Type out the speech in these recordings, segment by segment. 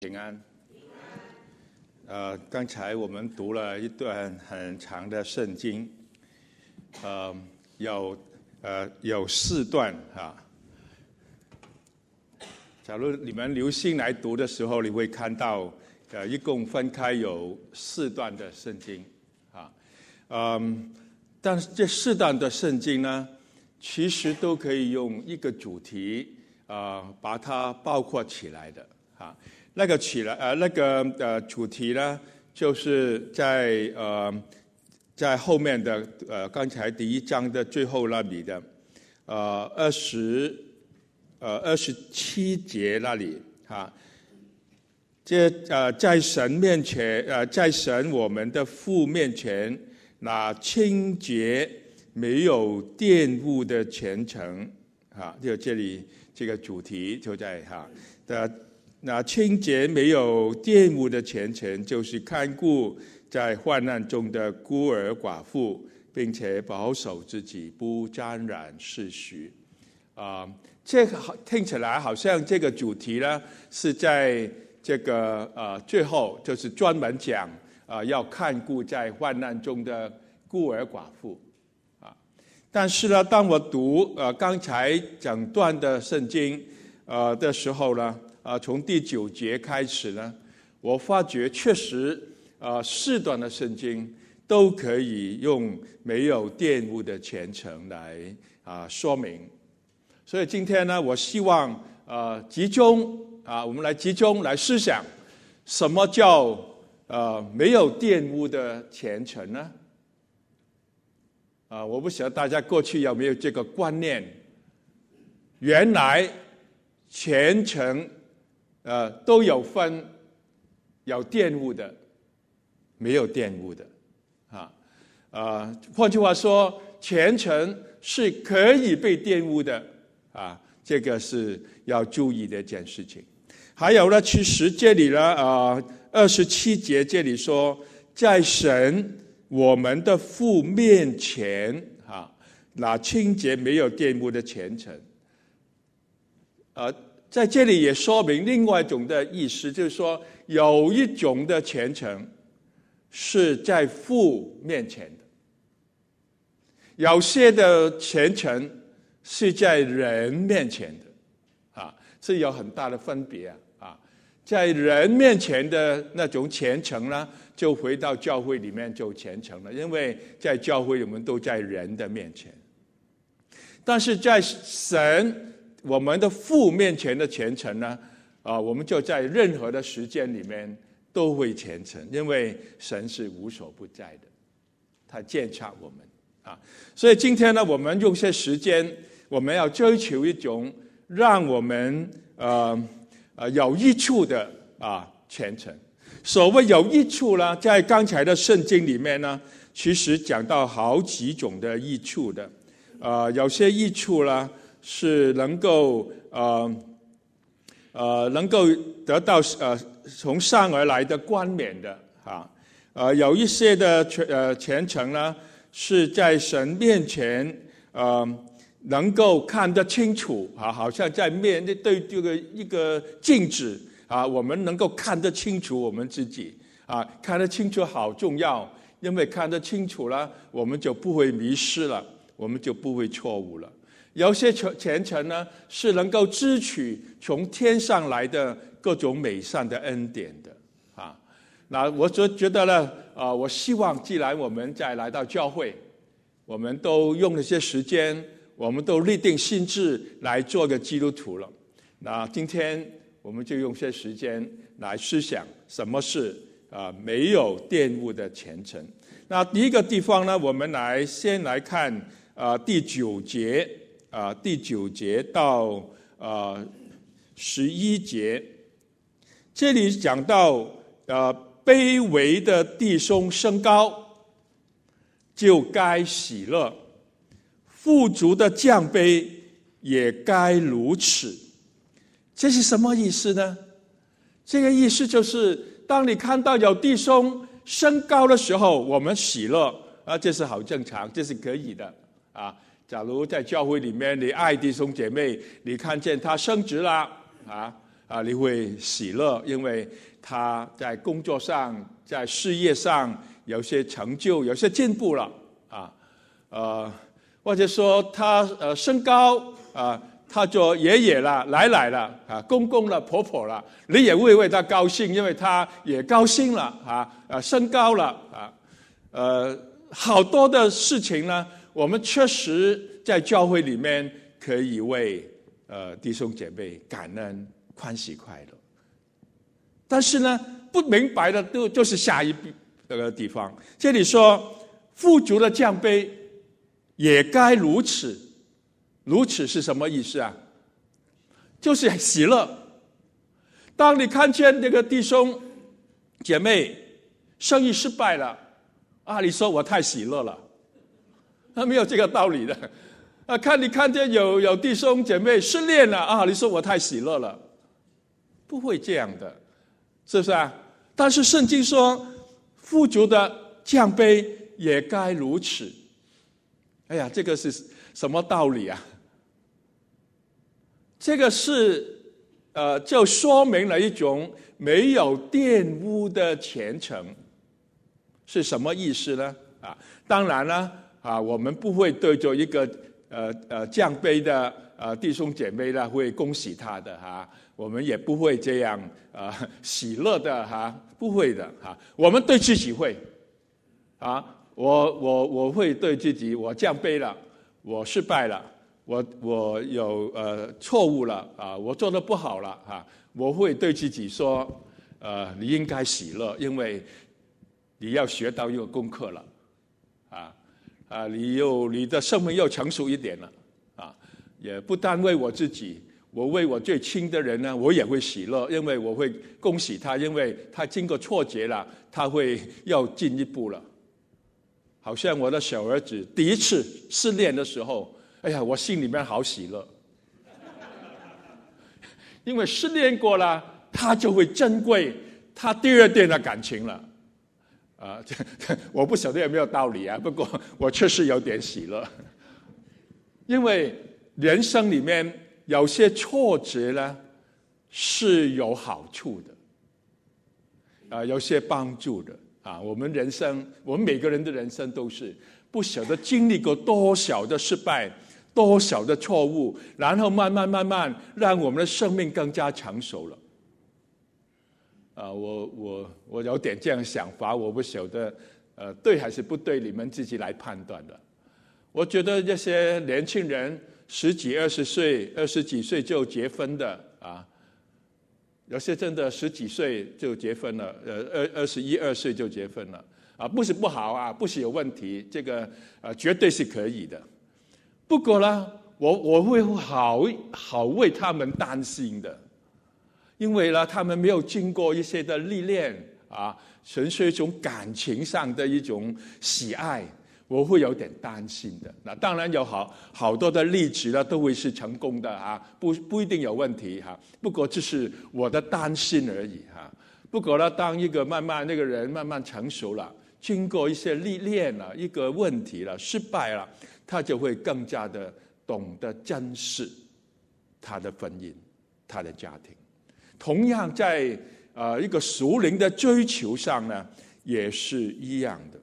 平安。刚才我们读了一段很长的圣经，有4段啊。假如你们留心来读的时候，你会看到，一共分开有4段的圣经啊。但是这4段的圣经呢，其实都可以用一个主题把它包括起来的啊。那个主题呢，就是在后面的刚才第1章的最后那里的27节那里啊，在神面前在神我们的父面前，那清洁没有玷污的虔诚啊，就这里这个主题就在那清洁没有玷污的虔诚，就是看顾在患难中的孤儿寡妇，并且保守自己不沾染世俗。这个听起来好像这个主题呢是在这个最后，就是专门讲要看顾在患难中的孤儿寡妇啊。但是呢，当我读刚才整段的圣经的时候呢，从第9节开始呢，我发觉确实4段的圣经都可以用没有玷污的虔诚来说明。所以今天呢，我希望我们来集中来思想，什么叫没有玷污的虔诚呢？我不晓得大家过去有没有这个观念，原来虔诚都有分，有玷污的，没有玷污的换句话说，虔诚是可以被玷污的这个是要注意的一件事情。还有呢，其实这里呢27节这里说，在神我们的父面前那清洁没有玷污的虔诚在这里也说明另外一种的意思，就是说有一种的虔诚是在父面前的，有些的虔诚是在人面前的是有很大的分别在人面前的那种虔诚呢，就回到教会里面就虔诚了，因为在教会我们都在人的面前。但是在神我们的父面前的虔诚呢，我们就在任何的时间里面都会虔诚，因为神是无所不在的，他监察我们所以今天呢，我们用些时间，我们要追求一种让我们有益处的虔诚。所谓有益处呢，在刚才的圣经里面呢，其实讲到好几种的益处的。有些益处呢是能够得到从上而来的冠冕的有一些的虔诚呢是在神面前能够看得清楚好像在对这个一个镜子我们能够看得清楚我们自己看得清楚好重要，因为看得清楚了，我们就不会迷失了，我们就不会错误了。有些虔诚呢是能够支取从天上来的各种美善的恩典的那我就觉得呢我希望既然我们再来到教会，我们都用了些时间，我们都立定心志来做个基督徒了，那今天我们就用些时间来思想什么是没有玷污的虔诚。那第一个地方呢，我们先来看第9节到11节，这里讲到卑微的弟兄升高，就该喜乐；富足的降卑，也该如此。这是什么意思呢？这个意思就是，当你看到有弟兄升高的时候，我们喜乐这是好正常，这是可以的假如在教会里面，你爱弟兄姐妹，你看见他升职了你会喜乐，因为他在工作上、在事业上有些成就、有些进步了或者说他升高他做爷爷了、奶奶了公公了、婆婆了，你也会为他高兴，因为他也高兴了升高了好多的事情呢，我们确实在教会里面可以为弟兄姐妹感恩、欢喜、快乐。但是呢，不明白的就是下一个地方，这里说富足的降卑也该如此。如此是什么意思啊？就是喜乐。当你看见那个弟兄姐妹生意失败了你说我太喜乐了，没有这个道理的你看见有弟兄姐妹失恋了你说我太喜乐了，不会这样的，是不是啊？但是圣经说富足的降卑也该如此。哎呀，这个是什么道理啊？这个是就说明了一种没有玷污的虔诚。是什么意思呢？当然了我们不会对着一个降卑的弟兄姐妹呢会恭喜他的我们也不会这样喜乐的不会的我们对自己会我会对自己，我降卑了，我失败了，我有错误了我做得不好了我会对自己说你应该喜乐，因为你要学到一个功课了你的生命又成熟一点了也不单为我自己，我为我最亲的人呢，我也会喜乐，因为我会恭喜他，因为他经过挫折了，他会要进一步了。好像我的小儿子第一次失恋的时候，哎呀，我心里面好喜乐，因为失恋过了，他就会珍贵他第二段的感情了。我不晓得有没有道理不过我确实有点喜乐，因为人生里面有些挫折呢是有好处的有些帮助的我们人生，我们每个人的人生都是不晓得经历过多少的失败，多少的错误，然后慢慢让我们的生命更加成熟了我有点这样的想法，我不晓得对还是不对，你们自己来判断的。我觉得这些年轻人10几20岁、20几岁就结婚的有些真的10几岁就结婚了21、22岁就结婚了不是不好不是有问题，这个绝对是可以的。不过呢，我会好为他们担心的，因为呢，他们没有经过一些的历练纯粹一种感情上的一种喜爱，我会有点担心的。那当然有好多的例子呢，都会是成功的不一定有问题不过这是我的担心而已不过呢，当那个人慢慢成熟了，经过一些历练了，一个问题了，失败了，他就会更加的懂得珍视他的婚姻、他的家庭。同样在一个属灵的追求上呢，也是一样的。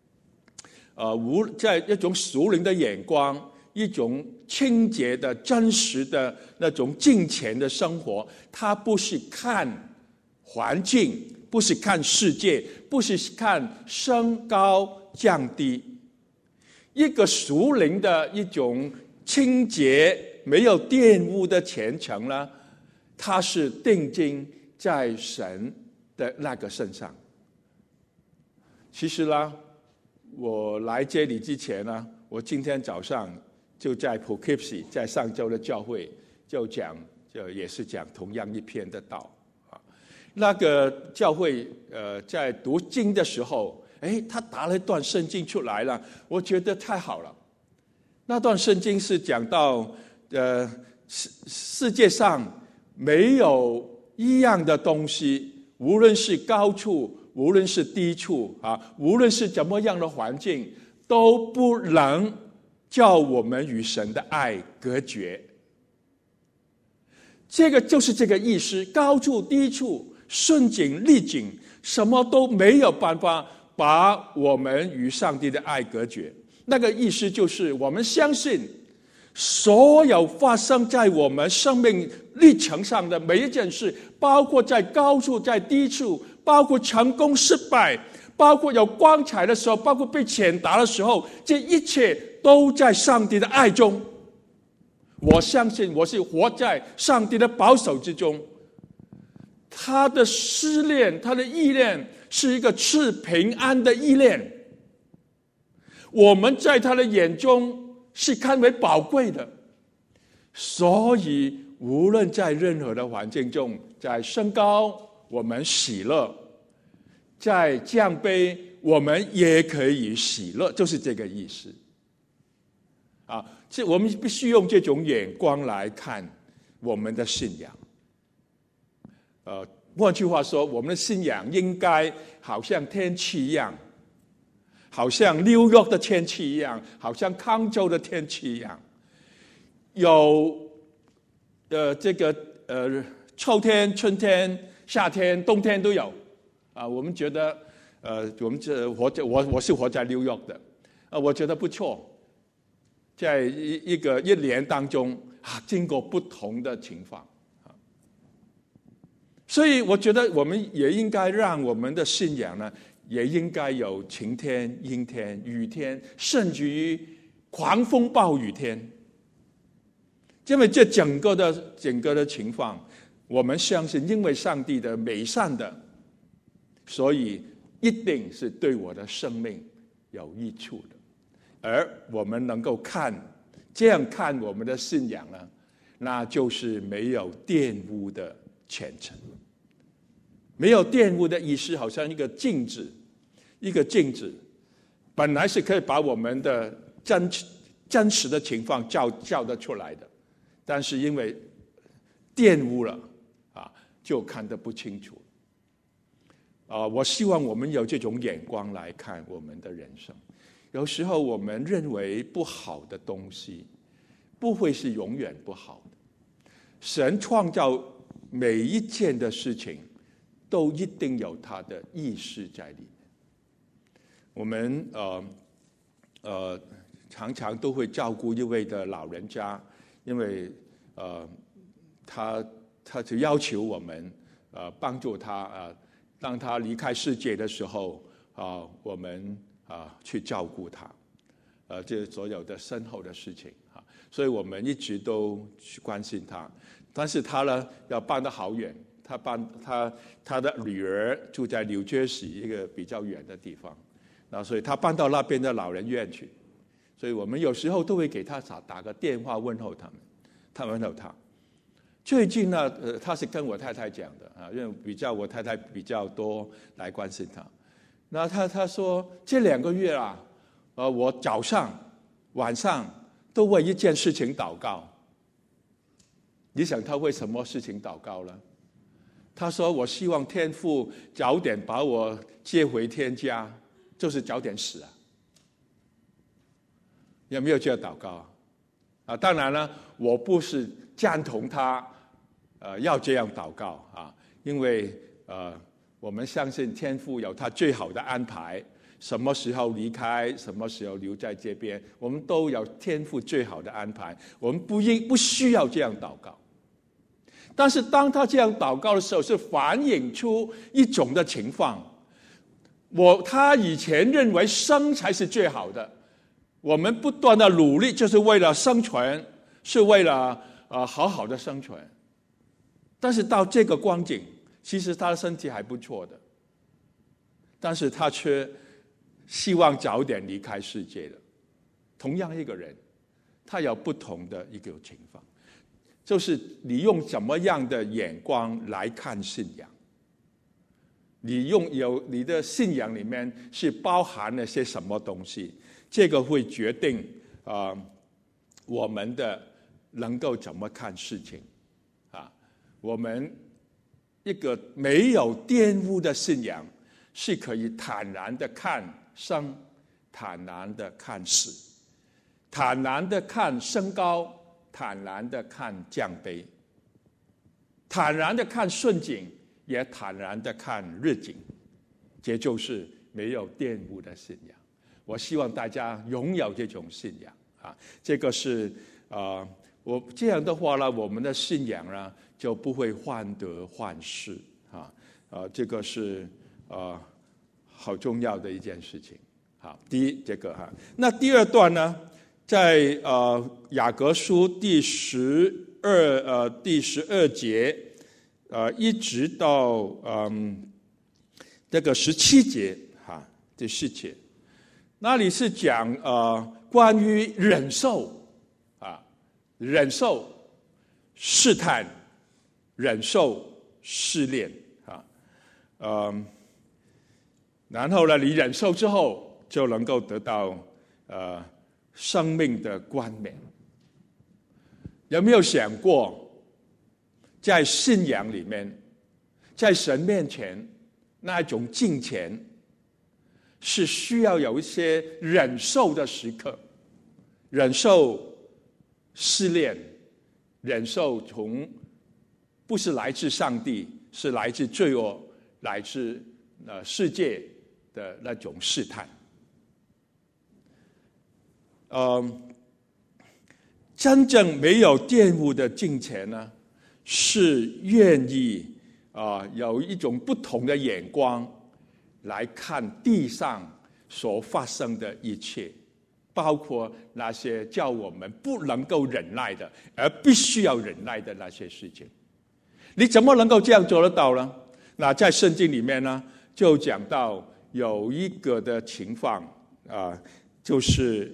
在一种属灵的眼光，一种清洁的、真实的那种敬虔的生活，它不是看环境，不是看世界，不是看升高降低。一个属灵的一种清洁、没有玷污的虔诚呢，它是定睛在神的那个身上。其实呢，我来这里之前呢，我今天早上就在 Poughkeepsie， 在上周的教会就也是讲同样一篇的道那个教会在读经的时候，他打了一段圣经出来了，我觉得太好了。那段圣经是讲到世界上没有一样的东西，无论是高处，无论是低处无论是怎么样的环境，都不能叫我们与神的爱隔绝。 这个就是这个意思，高处低处，顺境逆境，什么都没有办法把我们与上帝的爱隔绝。那个意思就是我们相信所有发生在我们生命历程上的每一件事，包括在高处在低处，包括成功失败，包括有光彩的时候，包括被谴打的时候，这一切都在上帝的爱中。我相信我是活在上帝的保守之中，他的思念，他的意念是一个赐平安的意念，我们在他的眼中是看为宝贵的，所以无论在任何的环境中，在升高我们喜乐，在降卑我们也可以喜乐，就是这个意思啊！我们必须用这种眼光来看我们的信仰。换句话说，我们的信仰应该好像天气一样，好像纽约的天气一样，好像康州的天气一样，有秋天、春天、夏天、冬天都有啊。我们觉得我是活在纽约的我觉得不错。在一年当中经过不同的情况所以我觉得我们也应该让我们的信仰呢，也应该有晴天、阴天、雨天，甚至于狂风暴雨天。因为这整个的情况，我们相信，因为上帝的美善的，所以一定是对我的生命有益处的。而我们能够这样看我们的信仰呢，那就是没有玷污的虔诚。没有玷污的意思，好像一个镜子，本来是可以把我们的真实的情况照得出来的，但是因为玷污了就看得不清楚。我希望我们有这种眼光来看我们的人生。有时候我们认为不好的东西，不会是永远不好的。神创造每一件的事情，都一定有他的意识在里面。我们常常都会照顾一位的老人家，因为他就要求我们帮助他当他离开世界的时候我们去照顾他这所有的身后的事情所以我们一直都去关心他。但是他呢要搬得好远，他的女儿住在纽约市一个比较远的地方，所以他搬到那边的老人院去。所以我们有时候都会给他打个电话问候问候他。最近呢他是跟我太太讲的因为我太太比较多来关心他。那他说这2个月我早上晚上都为一件事情祷告。你想他为什么事情祷告呢？他说我希望天父早点把我接回天家，就是早点死有没有这样祷告当然了，我不是赞同他要这样祷告因为我们相信天父有他最好的安排，什么时候离开，什么时候留在这边，我们都有天父最好的安排，我们不需要这样祷告。但是当他这样祷告的时候，是反映出一种的情况，他以前认为生才是最好的，我们不断的努力就是为了生存，是为了好好的生存。但是到这个光景，其实他的身体还不错的，但是他却希望早点离开世界的。同样一个人，他有不同的一个情况，就是你用怎么样的眼光来看信仰，你的信仰里面是包含了些什么东西，这个会决定我们的能够怎么看事情我们一个没有玷污的信仰，是可以坦然的看生，坦然的看死，坦然的看升高，坦然的看降卑坦然的看顺境，也坦然的看逆境，这就是没有玷污的信仰。我希望大家拥有这种信仰啊，这个是我这样的话呢，我们的信仰呢就不会患得患失啊，这个是好重要的一件事情。好，第一这个哈，那第二段呢，在雅各书第12节一直到这个17节哈，第10节，那里是讲关于忍受啊，忍受试探，忍受试炼啊，然后呢，你忍受之后就能够得到生命的冠冕。有没有想过，在信仰里面，在神面前那一种敬虔，是需要有一些忍受的时刻，忍受试炼，忍受从不是来自上帝，是来自罪恶，来自世界的那种试探。真正没有玷污的敬虔呢，是愿意有一种不同的眼光来看地上所发生的一切，包括那些叫我们不能够忍耐的，而必须要忍耐的那些事情。你怎么能够这样做得到呢？那在圣经里面呢，就讲到有一个的情况就是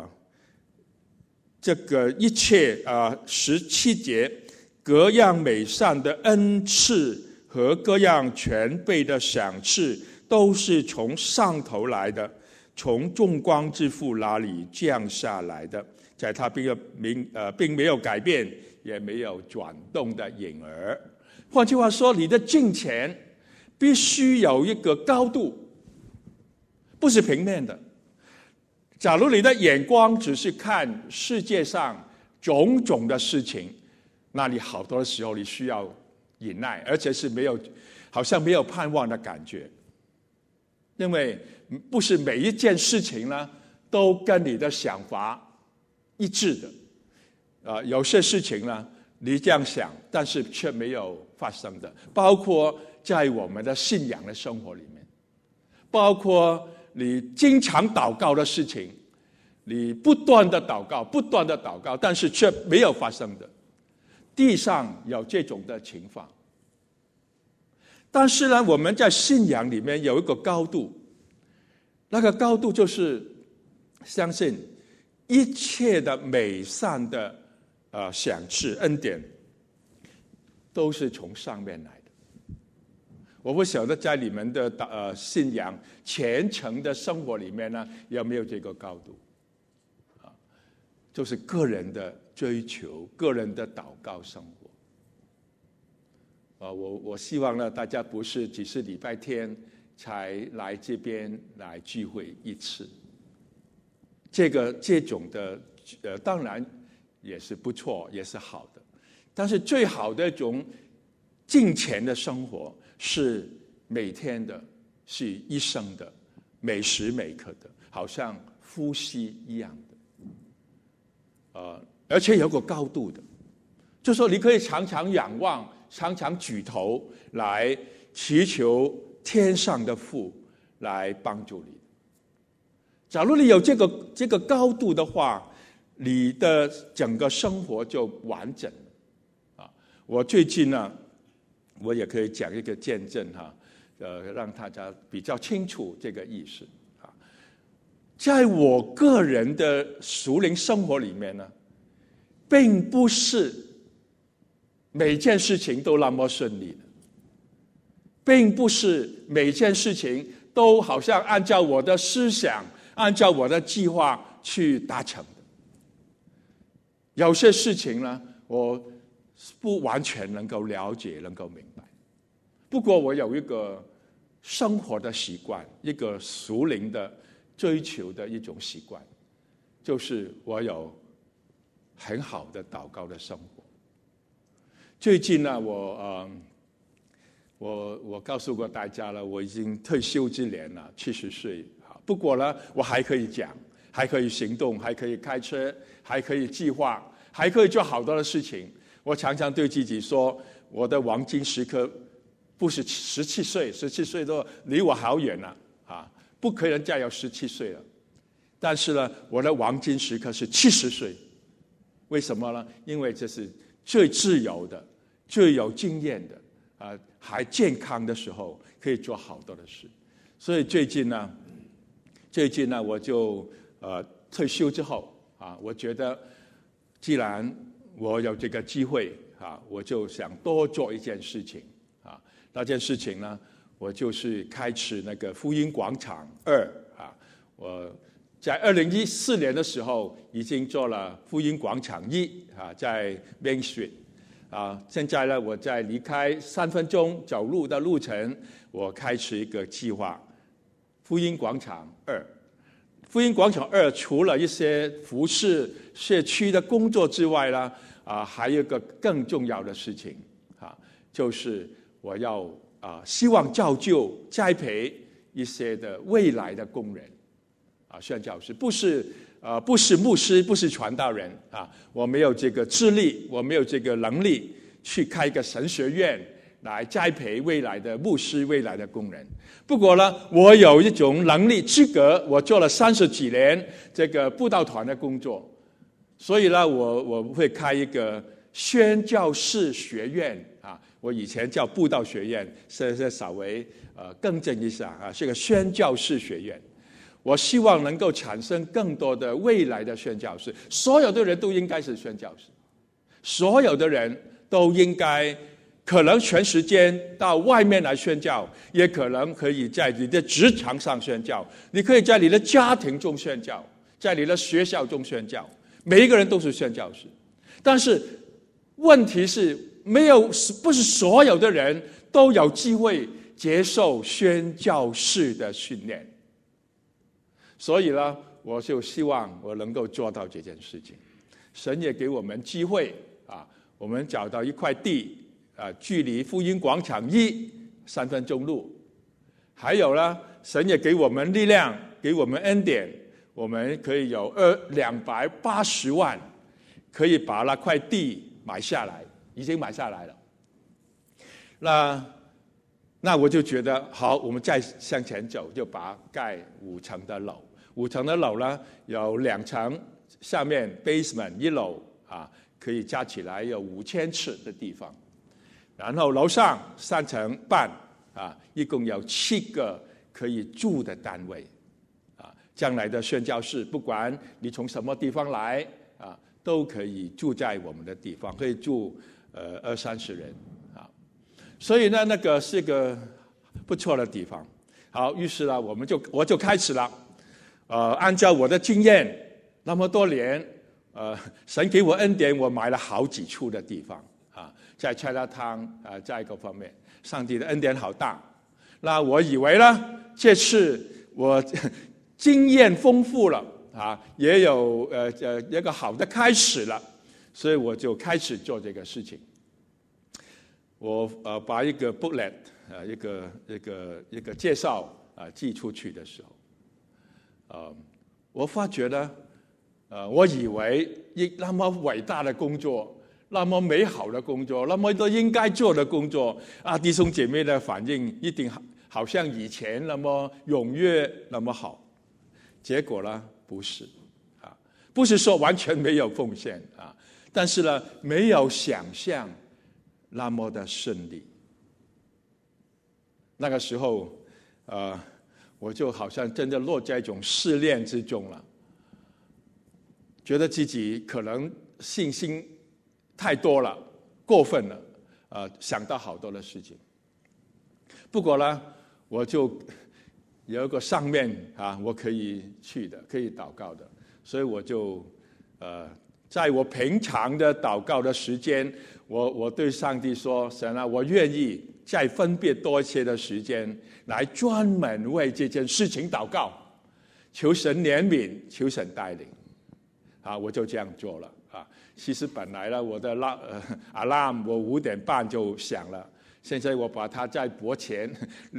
这个一切17节，各样美善的恩赐和各样全备的赏赐，都是从上头来的，从众光之父那里降下来的，在他并没有改变，也没有转动的影儿。换句话说，你的敬虔必须有一个高度，不是平面的。假如你的眼光只是看世界上种种的事情，那你好多的时候你需要忍耐，而且是好像没有盼望的感觉。因为不是每一件事情呢都跟你的想法一致的，有些事情呢你这样想，但是却没有发生的，包括在我们的信仰的生活里面，包括你经常祷告的事情，你不断的祷告，但是却没有发生的，地上有这种的情况。但是呢，我们在信仰里面有一个高度，那个高度就是相信一切的美善的赏赐恩典都是从上面来的。我不晓得在你们的信仰虔诚的生活里面呢，有没有这个高度就是个人的追求，个人的祷告生活。我希望呢，大家不是只是礼拜天才来这边来聚会一次，这种的当然也是不错，也是好的，但是最好的一种敬虔的生活是每天的，是一生的，每时每刻的，好像呼吸一样的，而且有个高度的，就说你可以常常仰望，常常举头来祈求天上的父来帮助你。假如你有这个高度的话，你的整个生活就完整了。我最近呢，我也可以讲一个见证让大家比较清楚这个意思。在我个人的属灵生活里面呢，并不是每件事情都那么顺利的，并不是每件事情都好像按照我的思想，按照我的计划去达成的。有些事情呢，我不完全能够了解，能够明白。不过我有一个生活的习惯，一个属灵的追求的一种习惯，就是我有很好的祷告的生活。 最近呢，我告诉过大家了，我已经退休之年了，70岁。不过呢，我还可以讲，还可以行动，还可以开车，还可以计划，还可以做好多的事情。我常常对自己说，我的黄金时刻不是17岁，17岁都离我好远了不可能再有17岁了。但是呢，我的黄金时刻是70岁。为什么呢？因为这是最自由的、最有经验的还健康的时候，可以做好多的事。所以最近呢，我就退休之后我觉得既然我有这个机会我就想多做一件事情那件事情呢，我就是开始那个福音广场2我在2014年的时候已经做了福音广场1在 Main Street 现在呢，我在离开3分钟走路的路程，我开始一个计划，福音广场2。福音广场2除了一些服事社区的工作之外呢，还有一个更重要的事情就是我要希望造就栽培一些的未来的工人宣教士，不是牧师，不是传道人我没有这个智力，我没有这个能力去开一个神学院来栽培未来的牧师、未来的工人。不过呢，我有一种能力资格，我做了30几年这个布道团的工作，所以呢，我会开一个宣教士学院我以前叫布道学院，现在稍微更正一下是个宣教士学院。我希望能够产生更多的未来的宣教士，所有的人都应该是宣教士，所有的人都应该可能全时间到外面来宣教，也可能可以在你的职场上宣教，你可以在你的家庭中宣教，在你的学校中宣教，每一个人都是宣教士。但是问题是不是所有的人都有机会接受宣教士的训练。所以呢，我就希望我能够做到这件事情。神也给我们机会我们找到一块地距离福音广场1 3分钟路。还有呢，神也给我们力量，给我们恩典，我们可以有280万，可以把那块地买下来，已经买下来了。那我就觉得好，我们再向前走，就把盖5层的楼。5层的楼呢，有2层，下面 basement 1楼可以加起来有5000尺的地方。然后楼上3层半一共有7个可以住的单位将来的宣教士，不管你从什么地方来都可以住在我们的地方，可以住20-30人所以呢，那个是个不错的地方。好，于是呢，我就开始了。按照我的经验，那么多年，神给我恩典，我买了好几处的地方在Chinatown在各方面，上帝的恩典好大。那我以为呢，这次我经验丰富了也有一个好的开始了，所以我就开始做这个事情。我把一个 booklet 一个介绍寄出去的时候，我发觉呢，我以为那么伟大的工作，那么美好的工作，那么多应该做的工作弟兄姐妹的反应一定好像以前那么踊跃，那么好。结果呢，不是说完全没有奉献但是呢，没有想象那么的顺利。那个时候我就好像真的落在一种试炼之中了，觉得自己可能信心太多了，过分了想到好多的事情。不过呢，我就有一个上面我可以去的，可以祷告的，所以我就在我平常的祷告的时间，我对上帝说，神我愿意再分别多一些的时间来专门为这件事情祷告，求神怜悯，求神带领我就这样做了啊。其实本来呢，我的alarm 我5点半就响了，现在我把它在脖前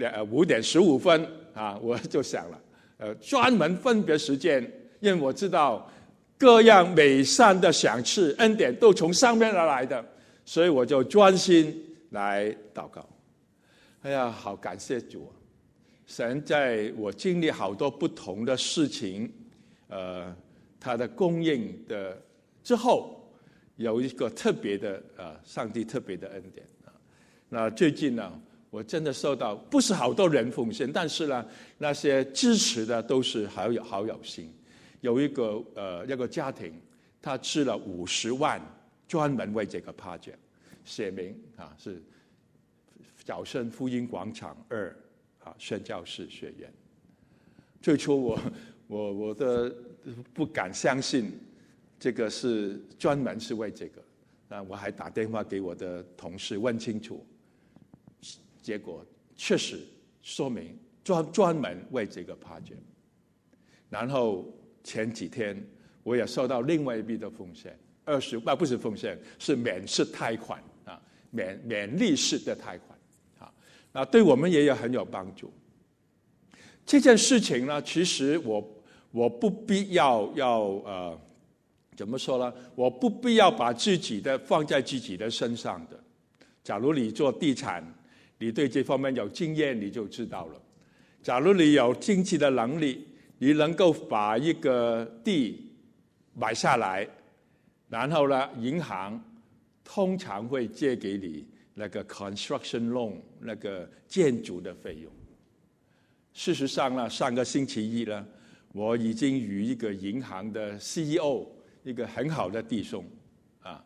5点15分啊，我就响了。专门分别时间，因为我知道各样美善的赏赐恩典都从上面而来的，所以我就专心来祷告。哎呀，好感谢主啊！神在我经历好多不同的事情，他的供应的之后，有一个特别的上帝特别的恩典啊。那最近呢，我真的受到不是好多人奉献，但是呢，那些支持的都是好有心。有一个家庭，他支了50万，专门为这个 project 写明啊，是早晨福音广场2宣教士学院。最初我的不敢相信，这个是专门是为这个，那我还打电话给我的同事问清楚，结果确实说明专门为这个 project。然后前几天我也收到另外一笔的奉献不是奉献，是免式贷款啊，免利息的贷款啊，那对我们也有很有帮助。这件事情呢，其实我不必要怎么说呢？我不必要把自己的放在自己的身上的。假如你做地产，你对这方面有经验，你就知道了。假如你有经济的能力，你能够把一个地买下来，然后呢，银行通常会借给你那个 construction loan 那个建筑的费用。事实上呢，上个星期一呢，我已经与一个银行的 CEO， 一个很好的弟兄啊，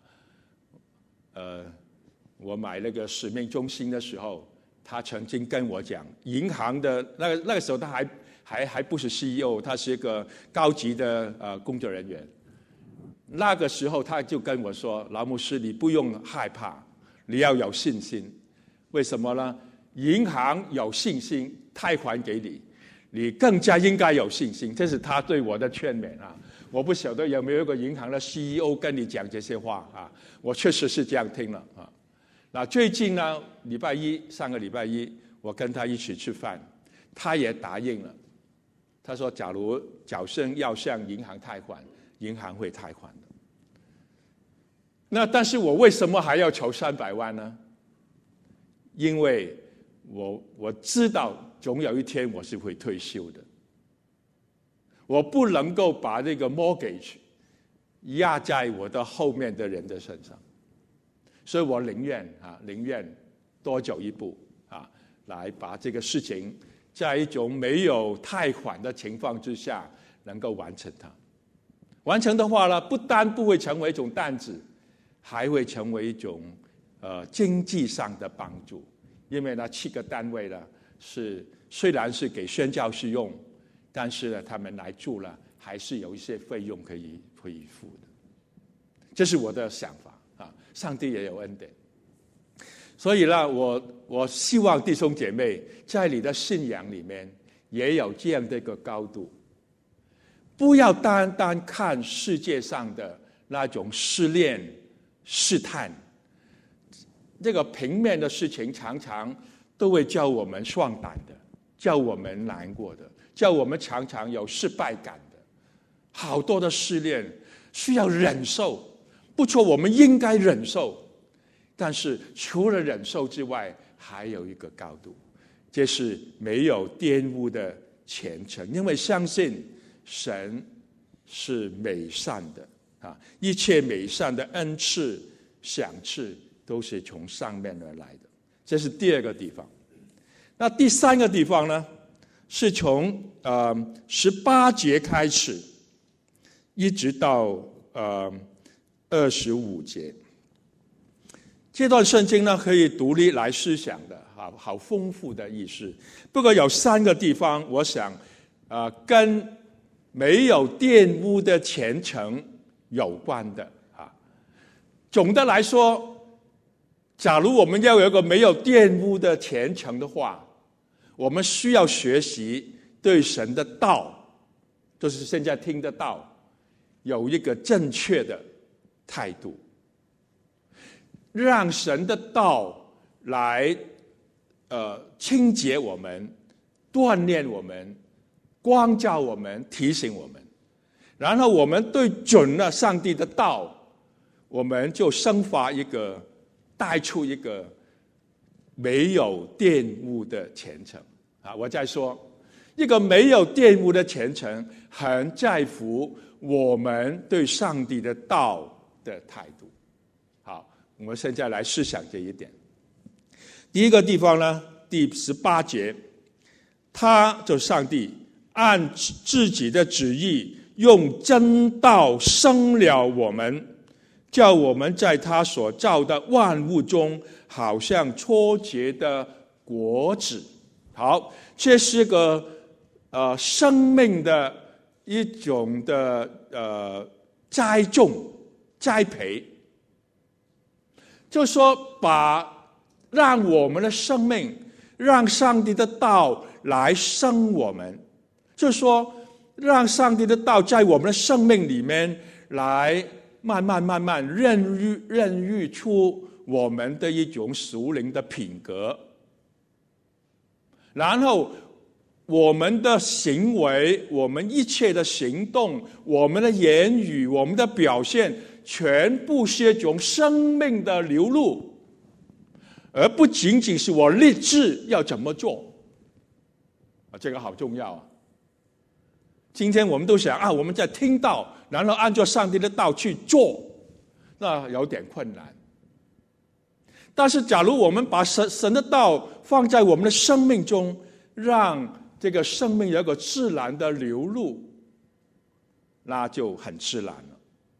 我买那个使命中心的时候，他曾经跟我讲，银行的那个时候他还不是 CEO， 他是一个高级的工作人员。那个时候他就跟我说，劳牧师，你不用害怕，你要有信心。为什么呢？银行有信心贷款给你，你更加应该有信心。这是他对我的劝勉啊！我不晓得有没有一个银行的 CEO 跟你讲这些话啊？我确实是这样听了啊。那最近呢，上个礼拜一，我跟他一起吃饭，他也答应了。他说，假如早生要向银行贷款，银行会贷款的。那但是我为什么还要筹300万呢？因为我知道总有一天我是会退休的，我不能够把这个 mortgage 压在我的后面的人的身上，所以我宁愿多走一步啊，来把这个事情在一种没有贷款的情况之下能够完成它。完成的话呢，不但不会成为一种担子，还会成为一种经济上的帮助。因为那7个单位呢，虽然是给宣教士用，但是呢，他们来住了，还是有一些费用可以付的。这是我的想法啊，上帝也有恩典。所以呢，我希望弟兄姐妹在你的信仰里面也有这样的一个高度，不要单单看世界上的那种试炼、试探。这个平面的事情常常都会叫我们丧胆的，叫我们难过的，叫我们常常有失败感的。好多的试炼需要忍受，不错，我们应该忍受。但是除了忍受之外，还有一个高度，这是没有玷污的虔诚，因为相信神是美善的啊，一切美善的恩赐、赏赐都是从上面而来的。这是第2个地方。那第3个地方呢，是从18节开始，一直到25节。这段圣经呢，可以独立来思想的，好丰富的意思。不过有3个地方，我想跟没有玷污的虔诚有关的啊。总的来说，假如我们要有一个没有玷污的虔诚的话，我们需要学习对神的道，就是现在听的道，有一个正确的态度，让神的道来清洁我们，锻炼我们，光照我们，提醒我们。然后我们对准了上帝的道，我们就生发带出一个没有玷污的虔诚啊！我再说，一个没有玷污的虔诚，很在乎我们对上帝的道的态度。好，我们现在来思想这一点。第一个地方呢，第18节，他就上帝按自己的旨意，用真道生了我们，叫我们在他所造的万物中，好像初结的果子。好，这是个生命的一种的栽种、栽培，就是说让我们的生命，让上帝的道来生我们，就是说让上帝的道在我们的生命里面来慢慢孕育出我们的一种属灵的品格，然后我们的行为，我们一切的行动，我们的言语，我们的表现，全部是一种生命的流露，而不仅仅是我立志要怎么做这个好重要啊！今天我们都想我们在听道，然后按照上帝的道去做，那有点困难。但是假如我们把神的道放在我们的生命中，让这个生命有一个自然的流露，那就很自然了。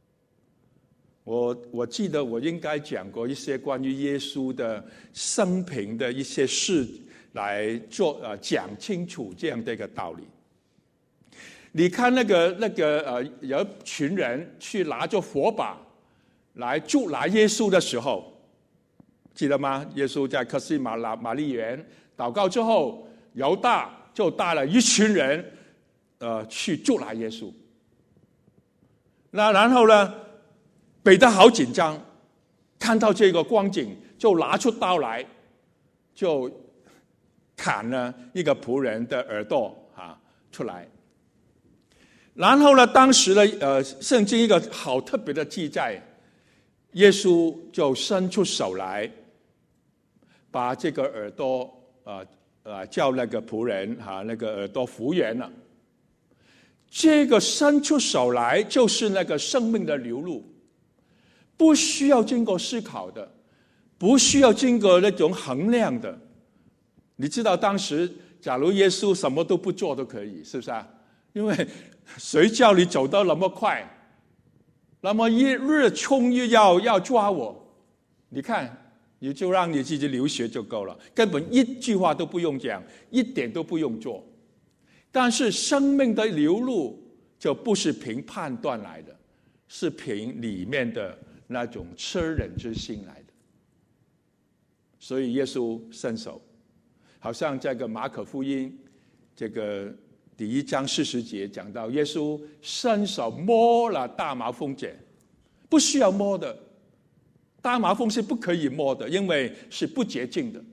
我记得我应该讲过一些关于耶稣的生平的一些事，来讲清楚这样的一个道理。你看那个有一群人去拿着火把来捉拿耶稣的时候，记得吗？耶稣在客西马利园祷告之后，犹大就带了一群人去捉拿耶稣。那然后呢，彼得好紧张，看到这个光景，就拿出刀来，就砍了一个仆人的耳朵出来。然后呢，当时呢，圣经一个好特别的记载，耶稣就伸出手来，把这个耳朵叫那个仆人那个耳朵复原了。这个伸出手来就是那个生命的流露，不需要经过思考的，不需要经过那种衡量的。你知道当时假如耶稣什么都不做都可以，是不是啊？因为谁叫你走得那么快，那么一日冲又要抓我，你看你就让你自己流血就够了，根本一句话都不用讲，一点都不用做。但是生命的流露就不是凭判断来的，是凭里面的那种恻忍之心来的。所以耶稣伸手，好像这个马可福音这个第1章40节讲到，耶稣伸手摸了大麻风者，不需要摸的，大麻风是不可以摸的，因为是不洁净的。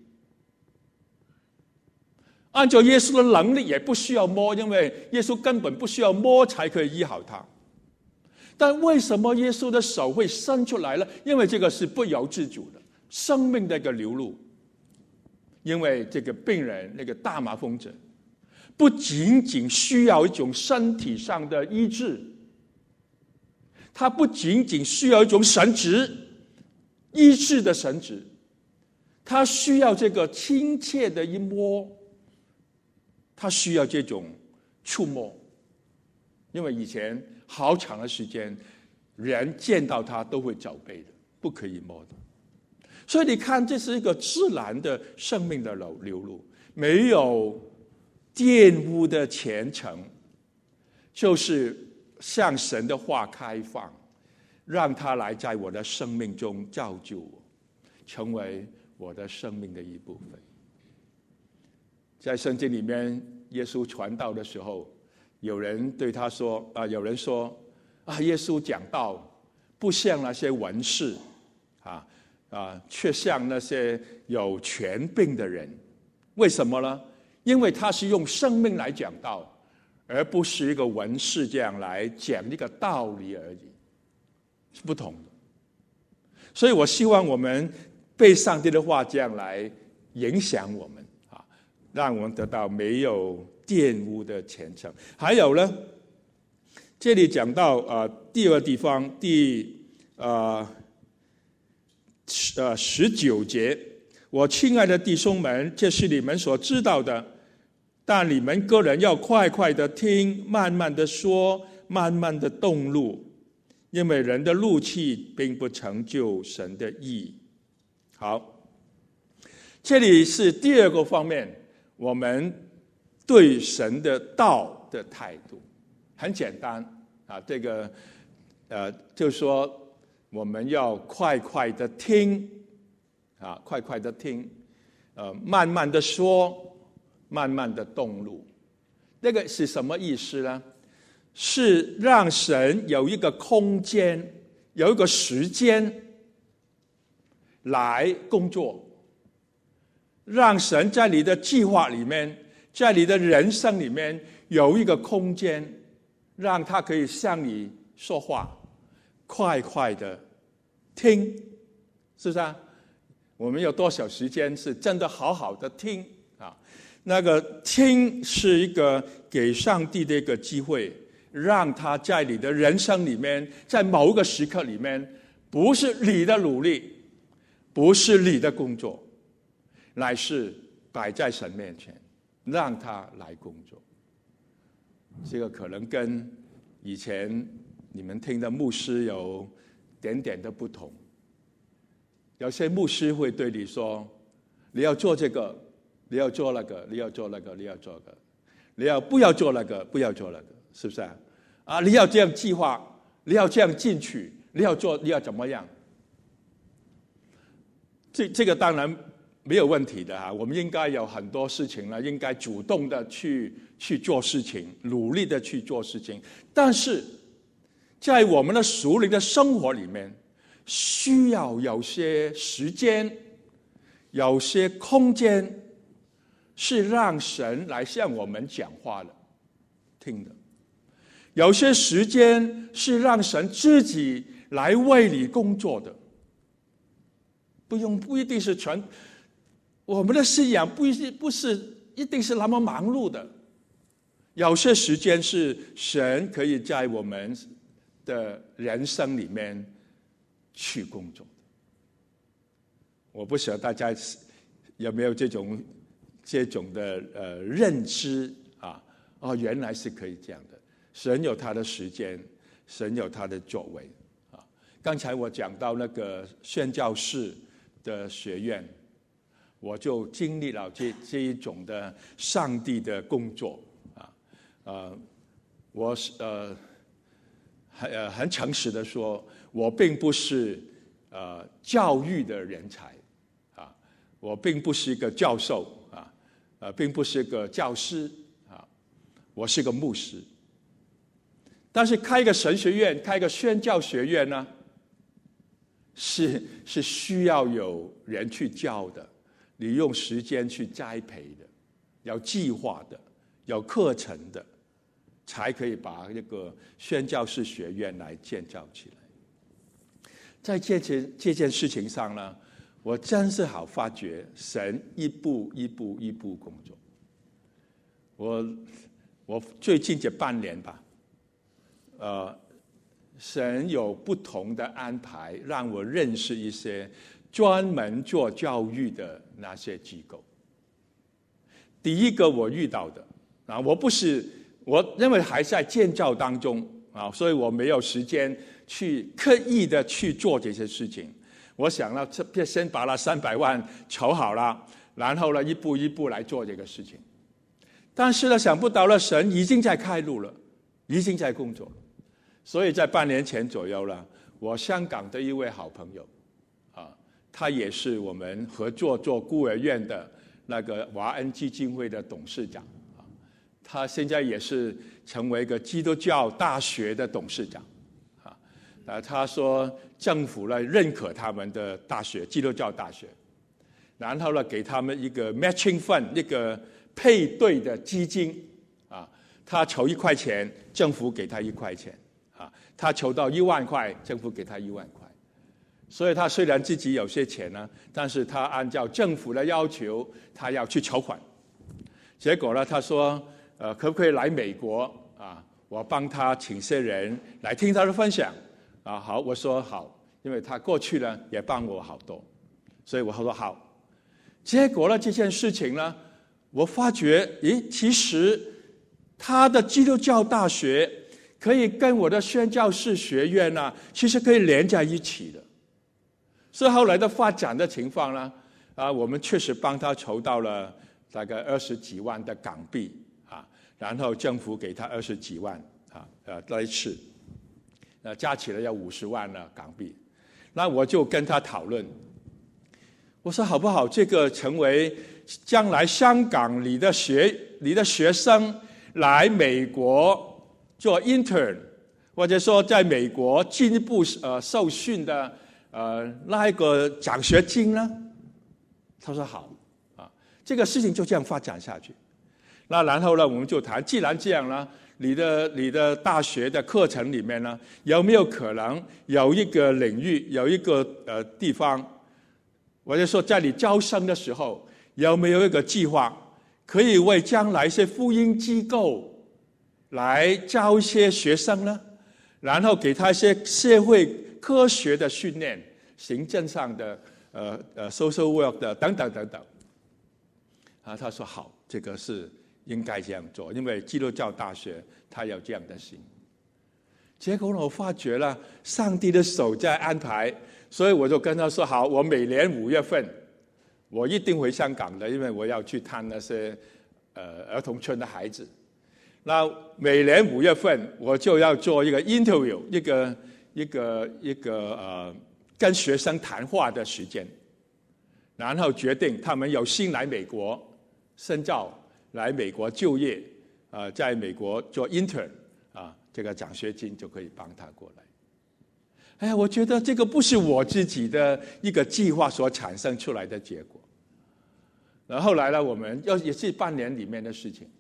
按照耶稣的能力也不需要摸，因为耶稣根本不需要摸才可以医好他。但为什么耶稣的手会伸出来了？因为这个是不由自主的生命的一个流露。因为这个病人，那个大麻风者，不仅仅需要一种身体上的医治，他不仅仅需要一种神职医治的神职，他需要这个亲切的一摸，他需要这种触摸。因为以前好长的时间，人见到他都会责备的，不可以摸的。所以你看，这是一个自然的生命的流露，没有玷污的虔诚，就是向神的话开放，让他来在我的生命中造就我，成为我的生命的一部分。在圣经里面，耶稣传道的时候，有人对他说有人说耶稣讲道不像那些文士，却像那些有权柄的人。为什么呢？因为他是用生命来讲道，而不是一个文士这样来讲一个道理而已，是不同的。所以我希望我们被上帝的话这样来影响我们，让我们得到没有玷污的虔诚。还有呢，这里讲到第二个地方，第19节，我亲爱的弟兄们，这是你们所知道的，但你们个人要快快的听，慢慢的说，慢慢的动怒，因为人的怒气并不成就神的义。好，这里是第二个方面，我们对神的道的态度很简单这个就是说我们要快快的听快快的听，慢慢的说，慢慢的动怒。那个是什么意思呢？是让神有一个空间，有一个时间来工作，让神在你的计划里面，在你的人生里面有一个空间，让他可以向你说话，快快的听，是不是我们有多少时间是真的好好的听那个听是一个给上帝的一个机会，让他在你的人生里面，在某一个时刻里面，不是你的努力，不是你的工作，乃是摆在神面前，让他来工作。这个可能跟以前你们听的牧师有点点的不同。有些牧师会对你说，你要做这个，你要做那个，你要做那个，你要做那个，你要不要做那个，不要做那个，是不是你要这样计划，你要这样进取，你要做，你要怎么样？这个当然没有问题的我们应该有很多事情呢，应该主动的去做事情，努力的去做事情。但是在我们的属灵的生活里面，需要有些时间，有些空间，是让神来向我们讲话的，听的。有些时间是让神自己来为你工作的，不一定是我们的信仰不是一定是那么忙碌的。有些时间是神可以在我们的人生里面去工作的。我不晓得大家有没有这种的认知原来是可以这样的。神有他的时间，神有他的作为刚才我讲到那个宣教士的学院，我就经历了这一种的上帝的工作我很诚实的说，我并不是教育的人才我并不是一个教授并不是一个教师我是个牧师。但是开一个神学院，开一个宣教学院呢，是需要有人去教的，你用时间去栽培的，有计划的，有课程的，才可以把这个宣教士学院来建造起来。在这件事情上呢，我真是好发觉神一步一步工作。我最近这半年吧神有不同的安排，让我认识一些专门做教育的那些机构。第一个我遇到的我认为还在建造当中所以我没有时间去刻意的去做这些事情。我想了先把那300万筹好了，然后呢一步一步来做这个事情。但是呢，想不到神已经在开路了，已经在工作了。所以在半年前左右了，我香港的一位好朋友他也是我们合作做孤儿院的那个华恩基金会的董事长他现在也是成为一个基督教大学的董事长他说政府呢认可他们的大学，基督教大学，然后呢给他们一个 matching fund， 一个配对的基金啊，他筹1块钱，政府给他1块钱啊，他筹到1万块，政府给他1万块。所以他虽然自己有些钱呢，但是他按照政府的要求，他要去筹款。结果呢，他说可不可以来美国啊？我帮他请些人来听他的分享啊。好，我说好，因为他过去呢也帮我好多，所以我说好。结果呢，这件事情呢，我发觉，其实他的基督教大学可以跟我的宣教士学院呢，其实可以连在一起的。所以后来的发展的情况呢，我们确实帮他筹到了大概20几万的港币啊，然后政府给他20几万来吃，加起来要50万的港币。那我就跟他讨论，我说好不好？这个成为将来香港你的学生来美国做 intern， 或者说在美国进一步受训的那一个奖学金呢？他说好啊，这个事情就这样发展下去。那然后呢，我们就谈，既然这样呢，你的大学的课程里面呢，有没有可能有一个领域，有一个地方，或者说在你招生的时候，有没有一个计划，可以为将来一些福音机构来招一些学生呢？然后给他一些社会科学的训练，行政上的social work 的等等等等。他说好，这个是应该这样做，因为基督教大学他有这样的心。结果我发觉了上帝的手在安排，所以我就跟他说好，我每年5月份我一定回香港的，因为我要去探那些儿童村的孩子。那每年5月份我就要做一个 interview， 一个跟学生谈话的时间，然后决定他们有心来美国深造，来美国就业，在美国做 intern， 这个奖学金就可以帮他过来。我觉得这个不是我自己的一个计划所产生出来的结果。然后后来呢，我们也是半年里面的事情。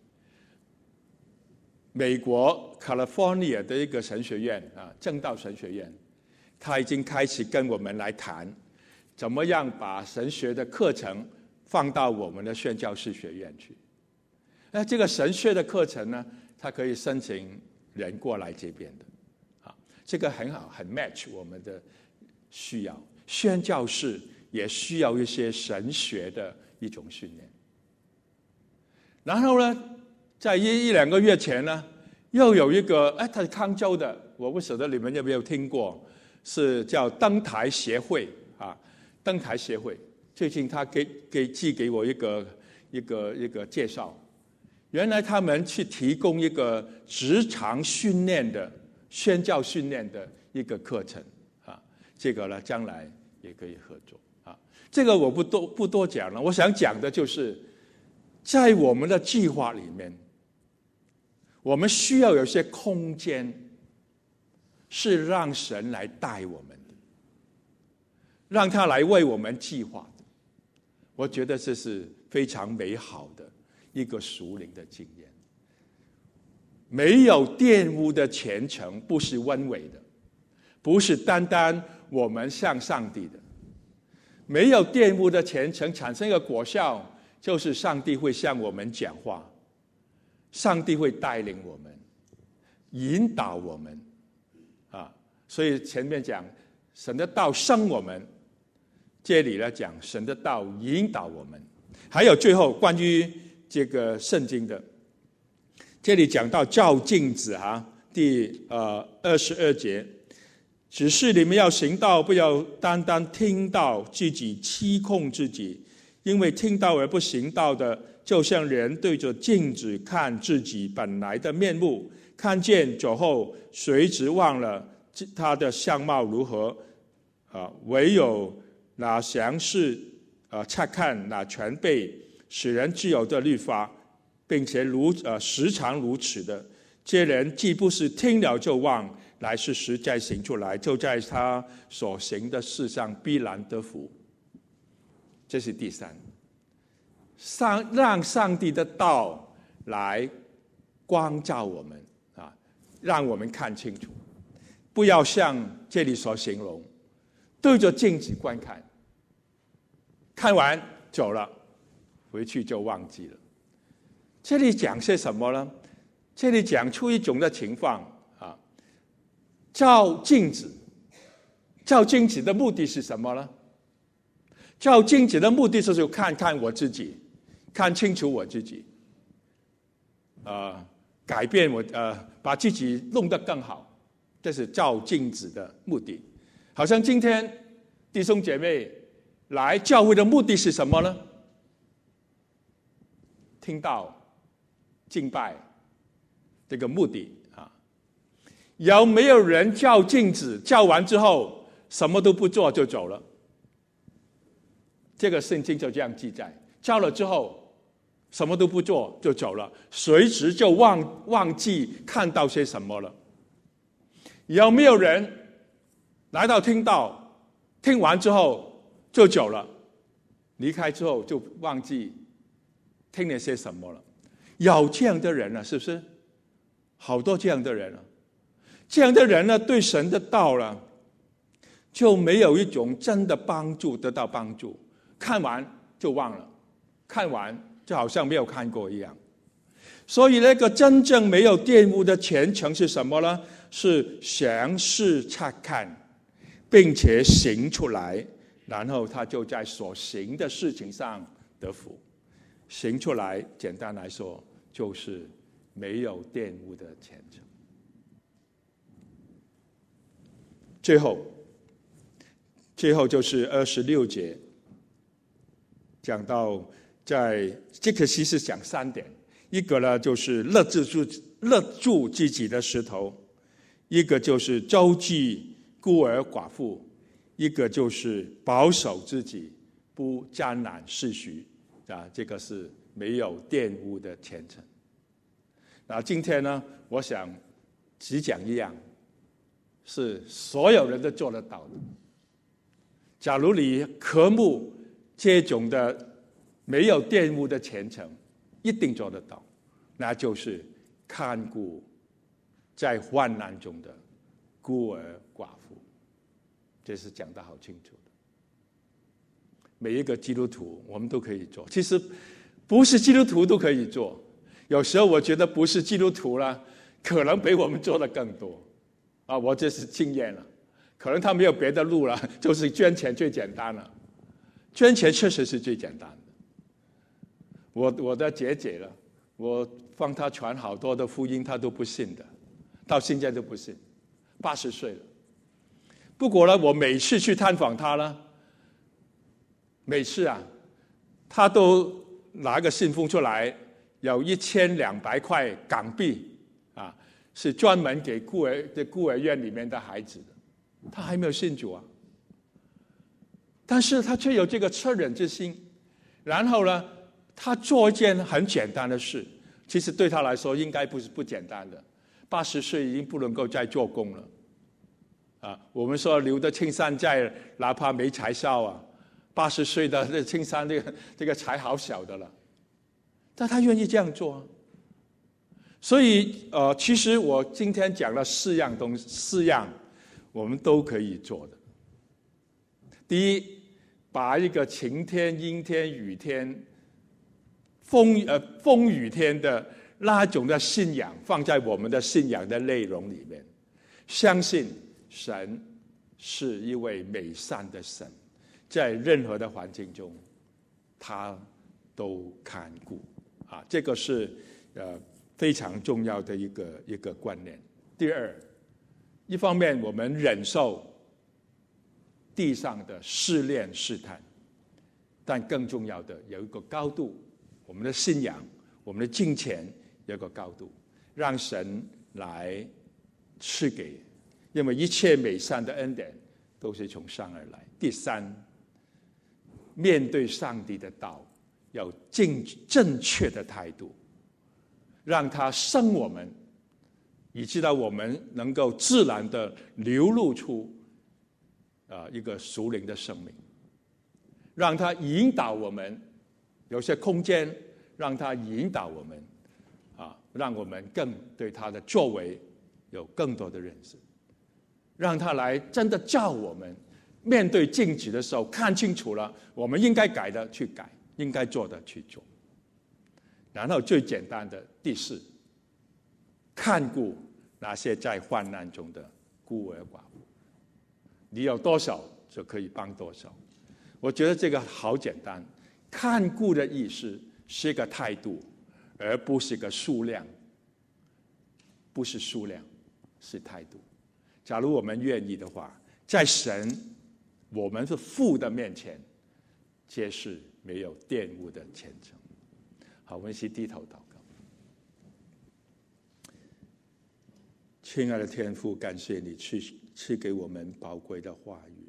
美国 California 的一个神学院正道神学院，他已经开始跟我们来谈，怎么样把神学的课程放到我们的宣教士学院去。这个神学的课程呢，它可以申请人过来这边的，这个很好，很 match 我们的需要。宣教士也需要一些神学的一种训练。然后呢，在一两个月前呢，又有一个他是康州的，我不晓得你们有没有听过，是叫登台协会登台协会。最近他寄给我一个介绍，原来他们去提供一个职场训练的宣教训练的一个课程这个呢将来也可以合作这个我不多讲了。我想讲的就是在我们的计划里面，我们需要有些空间是让神来带我们的，让他来为我们计划的。我觉得这是非常美好的一个属灵的经验。没有玷污的虔诚不是温伪的，不是单单我们向上帝的。没有玷污的虔诚产生一个果效，就是上帝会向我们讲话，上帝会带领我们，引导我们所以前面讲神的道生我们，这里呢讲神的道引导我们。还有最后关于这个圣经的，这里讲到照镜子第22节，只是你们要行道，不要单单听到自己欺控自己，因为听到而不行道的，就像人对着镜子看自己本来的面目，看见走后随之忘了他的相貌如何唯有那详细察看那全备使人自由的律法，并且时常如此的， 这些人既不是听了就忘，乃是实在行出来，就在他所行的事上必然得福。这是第三，让上帝的道来光照我们啊，让我们看清楚，不要像这里所形容，对着镜子观看，看完走了，回去就忘记了。这里讲些什么呢？这里讲出一种的情况啊，照镜子的目的是什么呢？照镜子的目的就是看看我自己，看清楚我自己，改变我，把自己弄得更好，这是照镜子的目的。好像今天弟兄姐妹来教会的目的是什么呢？听到敬拜这个目的啊，有没有人照镜子照完之后什么都不做就走了？这个圣经就这样记载，照了之后什么都不做就走了，随时就忘记看到些什么了。有没有人来到听道，听完之后就走了，离开之后就忘记听了些什么了？有这样的人啊，是不是？好多这样的人啊，这样的人呢，对神的道了，就没有一种真的帮助，得到帮助。看完就忘了，看完就好像没有看过一样。所以那个真正没有玷污的虔诚是什么呢？是详细察看，并且行出来，然后他就在所行的事情上得福。行出来，简单来说，就是没有玷污的虔诚。最后就是26节，讲到在这个其实讲3点，一个呢就是勒住自己的石头，一个就是周济孤儿寡妇，一个就是保守自己不沾染世俗啊，这个是没有玷污的虔诚。那今天呢，我想只讲一样，是所有人都做得到的。假如你渴慕这种的没有玷污的虔诚，一定做得到，那就是看顾在患难中的孤儿寡妇，这是讲得好清楚的。每一个基督徒我们都可以做，其实不是基督徒都可以做，有时候我觉得不是基督徒啦，可能比我们做的更多啊，我这是经验了。可能他没有别的路了，就是捐钱最简单了。捐钱确实是最简单的。我的姐姐了，我帮她传好多的福音，她都不信的，到现在都不信，80岁了。不过呢，我每次去探访她呢，每次啊，她都拿个信封出来，有1200块港币啊，是专门给孤儿院里面的孩子的。他还没有信主啊，但是他却有这个恻忍之心，然后呢，他做一件很简单的事，其实对他来说应该不简单的。80岁已经不能够再做工了，啊，我们说留得青山在，哪怕没柴烧啊。80岁的这青山，这个柴好小的了，但他愿意这样做啊。所以其实我今天讲了4样。我们都可以做的。第一，把一个晴天、阴天、雨天、风雨天的那种的信仰放在我们的信仰的内容里面，相信神是一位美善的神，在任何的环境中，他都看顾啊，这个是非常重要的一个观念。第二，一方面我们忍受地上的试炼试探，但更重要的有一个高度，我们的信仰，我们的金钱有一个高度，让神来赐给，因为一切美善的恩典都是从上而来。第三，面对上帝的道要正确的态度，让他生我们以致到我们能够自然的流露出一个属灵的生命，让他引导我们，有些空间让他引导我们让我们更对他的作为有更多的认识，让他来真的叫我们面对镜子的时候看清楚了，我们应该改的去改，应该做的去做。然后最简单的第四，看顾那些在患难中的孤儿寡妇，你有多少就可以帮多少。我觉得这个好简单，看顾的意思是一个态度，而不是个数量，不是数量，是态度。假如我们愿意的话，在神我们是父的面前，皆是没有玷污的虔诚。好，我们一起低头祷告。亲爱的天父，感谢你赐给我们宝贵的话语。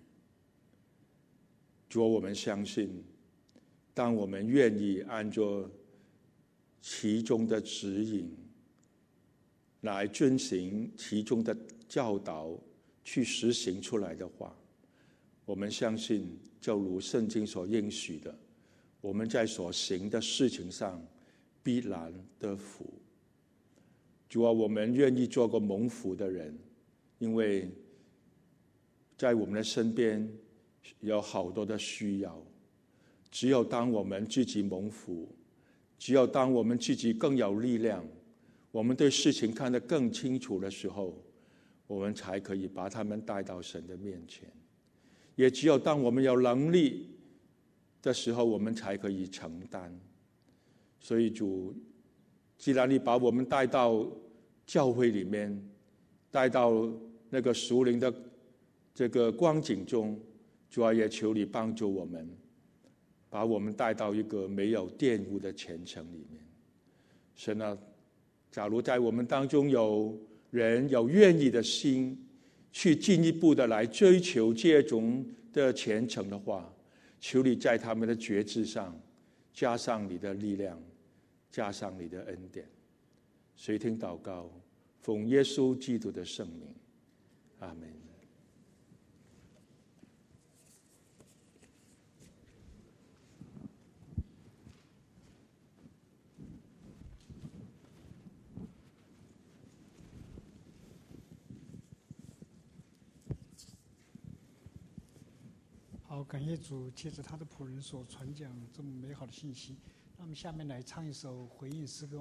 主，我们相信，当我们愿意按照其中的指引来遵行其中的教导去实行出来的话，我们相信就如圣经所应许的，我们在所行的事情上必然得福。主啊，我们愿意做个蒙福的人，因为在我们的身边有好多的需要。只有当我们自己蒙福，只有当我们自己更有力量，我们对事情看得更清楚的时候，我们才可以把他们带到神的面前。也只有当我们有能力的时候，我们才可以承担。所以主，既然你把我们带到教会里面，带到那个属灵的这个光景中，主啊，也求你帮助我们，把我们带到一个没有玷污的虔诚里面。神啊，假如在我们当中有人有愿意的心，去进一步的来追求这种的虔诚的话，求你在他们的觉知上加上你的力量，加上你的恩典。垂听祷告，奉耶稣基督的圣名，阿们。 好，感谢主借着他的仆人所传讲这么美好的信息。那么下面来唱一首回应诗歌。